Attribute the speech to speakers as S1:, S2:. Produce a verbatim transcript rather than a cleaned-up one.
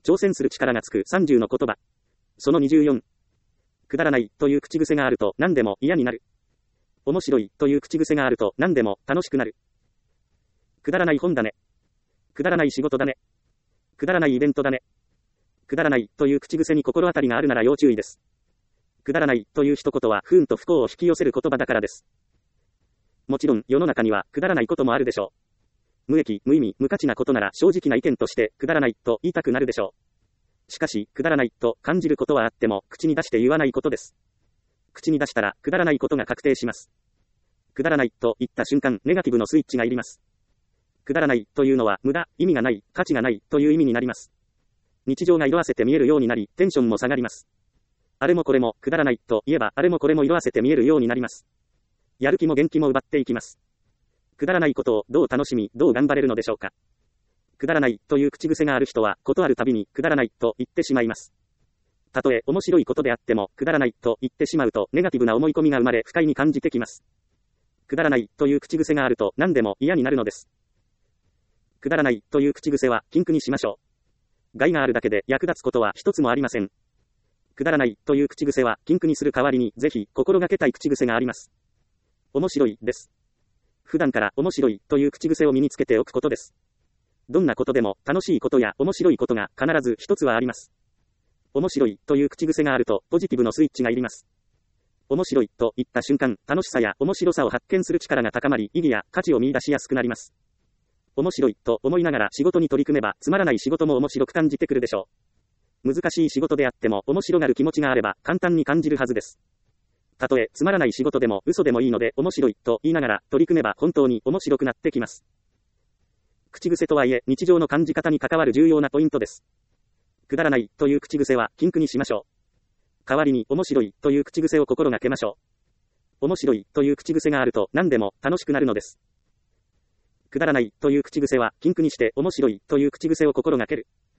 S1: 挑戦する力がつくさんじゅうの言葉。そのにじゅうよん。くだらないという口癖があると何でも嫌になる。面白いという口癖があると何でも楽しくなる。くだらない本だね。くだらない仕事だね。くだらないイベントだね。くだらないという口癖に心当たりがあるなら要注意です。くだらないという一言は不運と不幸を引き寄せる言葉だからです。もちろん世の中にはくだらないこともあるでしょう。無益、無意味、無価値なことなら正直な意見としてくだらないと言いたくなるでしょう。しかし、くだらないと感じることはあっても口に出して言わないことです。口に出したらくだらないことが確定します。くだらないと言った瞬間、ネガティブのスイッチが入ります。くだらないというのは無駄、意味がない、価値がないという意味になります。日常が色あせて見えるようになり、テンションも下がります。あれもこれもくだらないと言えば、あれもこれも色あせて見えるようになります。やる気も元気も奪っていきます。くだらないことをどう楽しみ、どう頑張れるのでしょうか。くだらないという口癖がある人は、ことあるたびにくだらないと言ってしまいます。たとえ面白いことであっても、くだらないと言ってしまうと、ネガティブな思い込みが生まれ、不快に感じてきます。くだらないという口癖があると、何でも嫌になるのです。くだらないという口癖は、禁句にしましょう。害があるだけで役立つことは一つもありません。くだらないという口癖は、禁句にする代わりに、ぜひ、心がけたい口癖があります。面白いです。普段から面白いという口癖を身につけておくことです。どんなことでも楽しいことや面白いことが必ず一つはあります。面白いという口癖があるとポジティブのスイッチが入ります。面白いと言った瞬間、楽しさや面白さを発見する力が高まり、意義や価値を見出しやすくなります。面白いと思いながら仕事に取り組めば、つまらない仕事も面白く感じてくるでしょう。難しい仕事であっても面白がる気持ちがあれば簡単に感じるはずです。たとえつまらない仕事でも嘘でもいいので面白いと言いながら取り組めば本当に面白くなってきます。口癖とはいえ日常の感じ方に関わる重要なポイントです。くだらないという口癖は禁句にしましょう。代わりに面白いという口癖を心がけましょう。面白いという口癖があると何でも楽しくなるのです。くだらないという口癖は禁句にして面白いという口癖を心がける。